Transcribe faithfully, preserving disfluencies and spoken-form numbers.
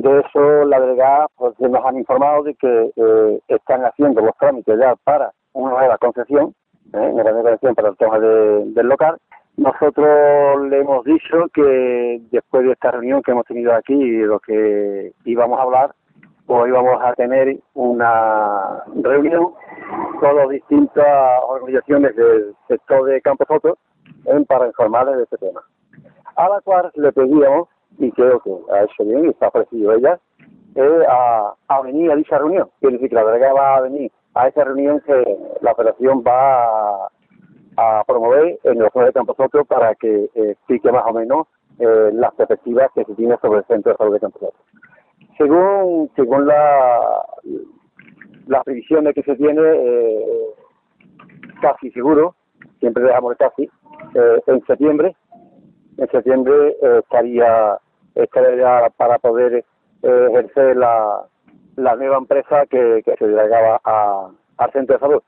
de eso, la delegada pues, nos han informado de que eh, están haciendo los trámites ya para una nueva concesión, ¿eh? una nueva concesión para el tema de, del local. Nosotros le hemos dicho que después de esta reunión que hemos tenido aquí, lo que íbamos a hablar, pues íbamos a tener una reunión con las distintas organizaciones del sector de Campo Soto ¿eh? para informarles de este tema. A la cual le pedíamos, y creo que ha hecho bien y está ofrecido ella, eh, a, a venir a dicha reunión. Quiere decir que la delegada va a venir a esa reunión que la operación va a, a promover en la zona de Campo Soto para que eh, explique más o menos eh, las perspectivas que se tiene sobre el centro de salud de Campo Soto. Según, según la, las previsiones que se tiene, eh, casi seguro, siempre dejamos el casi, eh, en septiembre, en septiembre eh, estaría, estaría para poder eh, ejercer la, la nueva empresa que, que se delegaba a, al centro de salud.